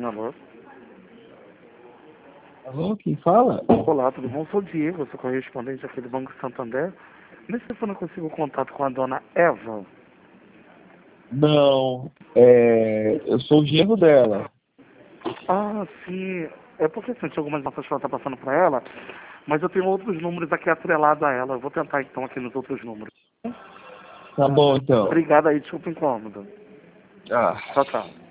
Alô? Alô, quem fala? Olá, tudo bom? Sou o Diego, sou correspondente aqui do Banco Santander. Nesse telefone eu consigo contato com a dona Eva. Não, eu sou o genro dela. Ah, sim. É porque assim, tinha algumas notas que ela está passando para ela, mas eu tenho outros números aqui atrelados a ela. Eu vou tentar então aqui nos outros números. Tá bom, então. Obrigado aí, desculpa o incômodo. Ah. Tchau, tchau.